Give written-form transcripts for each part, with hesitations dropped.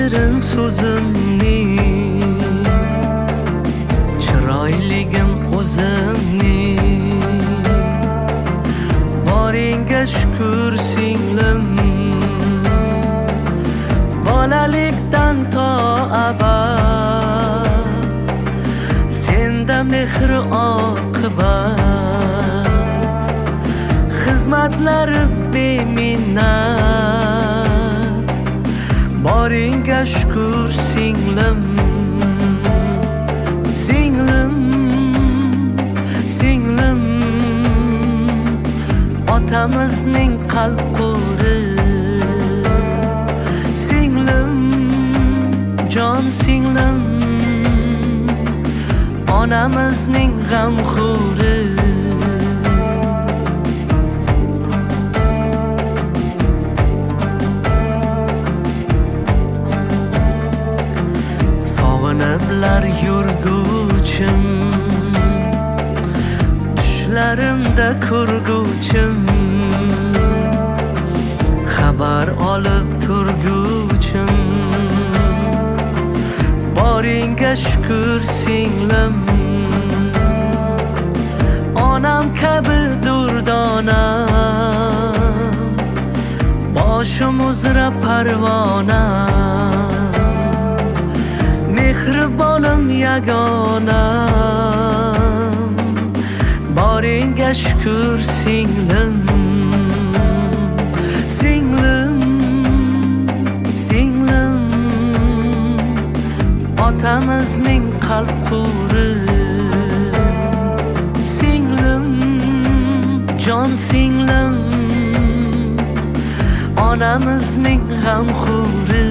shirin so'zimning, chiroyligim o'zimning. Boringga shukr singlim, bolalikdan to abad senda mehr oqibat, xizmatlari beminnat. Boringga shukr singlim, singlim, singlim, otamizning qalb qo'ri. Singlim, jon singlim, onamizning g'amxo'ri. Sog'iniblar yurguchim, tushlarimda ko'rguchim, xabar olib turguchim. Boringga shukr singlim, onam kabi durdonam, boshim uzra parvonam, mehribonim yagonam. Boringga shukr singlim, singlim, singlim, otamizning qalb qo'ri. Singlim, jon singlim, onamizning g'amxo'ri.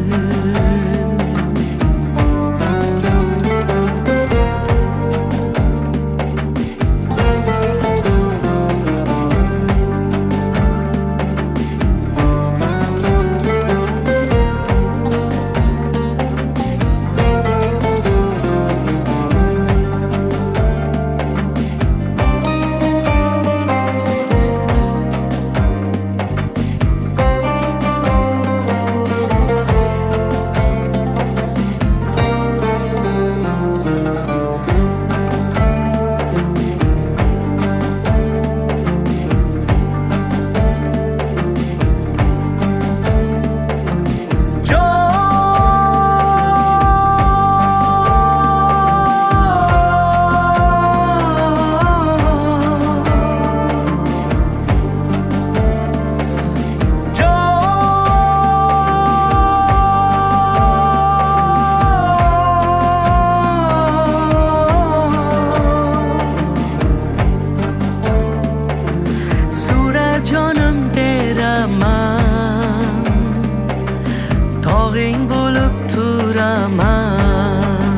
Jonim beraman, tog'ing bo'lib turaman,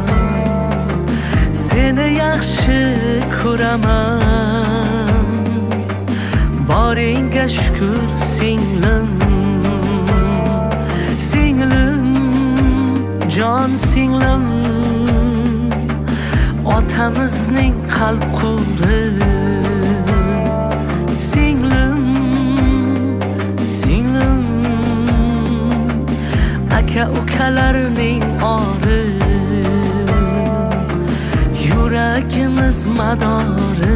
seni yaxshi ko'raman. Boringga shukr singlim, singlim, jon singlim, otamizning qalb qo'ri. Singlim, singlim, aka ukalarning ori, yuragimiz madori.